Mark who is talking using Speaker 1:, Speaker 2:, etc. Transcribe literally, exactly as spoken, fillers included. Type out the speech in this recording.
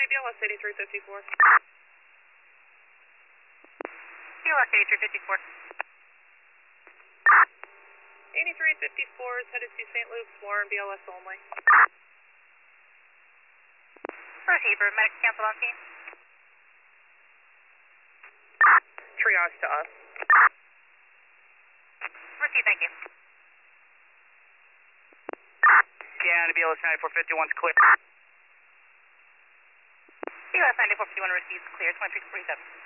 Speaker 1: County, B L S eighty-three fifty-four.
Speaker 2: B L S eighty-three fifty-four.
Speaker 1: eighty-three fifty-four is headed to Saint Luke's, Warren, B L S only.
Speaker 2: Receiver, medics cancel on scene.
Speaker 1: Triage to us.
Speaker 2: Receive, thank you.
Speaker 3: County, B L S ninety-four fifty-one is clear.
Speaker 2: B L S ninety-four fifty-one receives clear, twenty-three forty-seven.